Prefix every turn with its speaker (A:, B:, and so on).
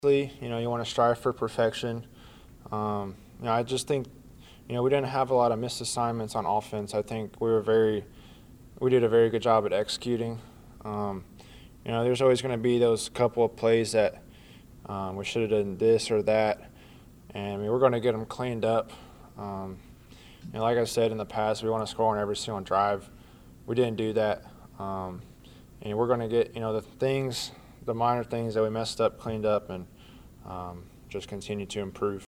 A: You want to strive for perfection. I just think, we didn't have a lot of missed assignments on offense. I think we did a very good job at executing. There's always going to be those couple of plays that we should have done this or that, and we're going to get them cleaned up. Like I said in the past, we want to score on every single drive. We didn't do that, and we're going to get the minor things that we messed up cleaned up, and just continue to improve.